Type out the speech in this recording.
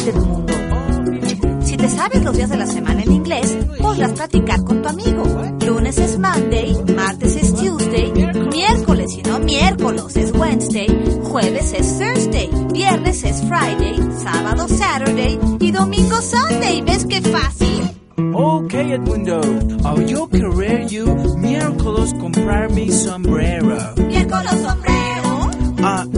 del mundo. Si te sabes los días de la semana en inglés, podrás practicar con tu amigo. Lunes es Monday, martes es Tuesday, miércoles y no miércoles es Wednesday, jueves es Thursday, viernes es Friday, sábado Saturday y domingo Sunday. ¿Ves qué fácil? Okay, Edmundo. Yo querer you miércoles comprar mi sombrero. ¿Miércoles sombrero?